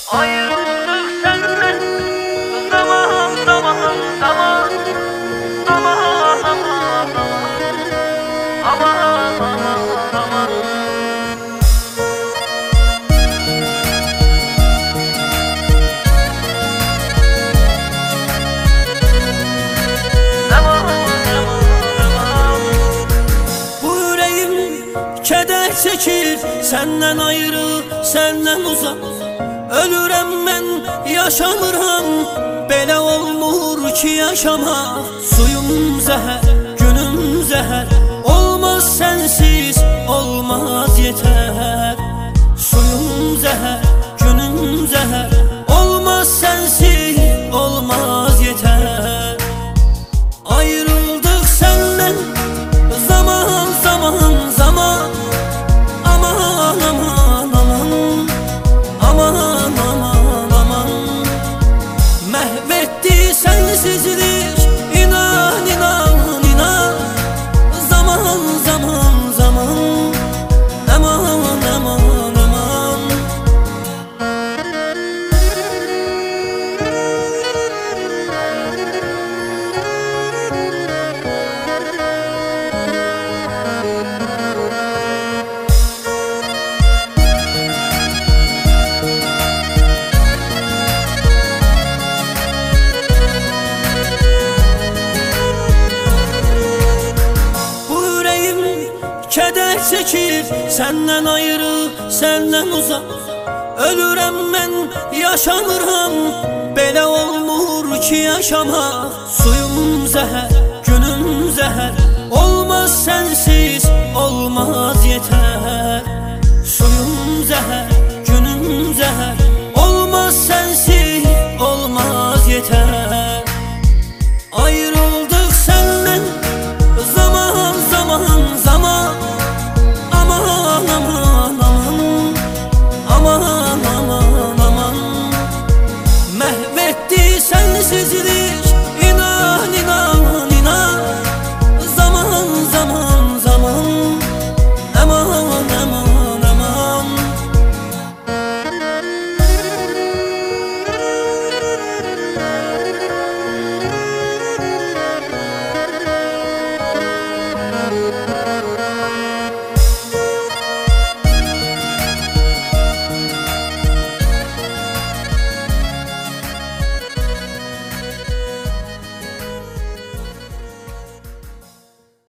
Ayrıldık senden zaman zaman zaman zaman zaman zaman zaman. Bu yüreğim keder çekir, senden ayrı, senden uzak. Ölürəm mən, yaşamıram, belə olmur ki yaşamaq. Suyum zəhər, günüm zəhər, olmaz sensiz, olmaz yeter. Suyum zəhər, günüm zəhər, olmaz sensiz, olmaz yeter. Ayrıldık senden zaman zaman zaman, aman aman aman, aman aman aman. Məhvetti sensizlik, inan inan inan. Zaman zaman zaman, aman aman aman. Keder çekir, senden ayrı, senden uzak. Ölürəm mən, yaşamıram, belə olmur ki yaşamaq. Suyum zəhər, günüm zəhər, olmaz sensiz, olmaz yeter. Suyum zəhər,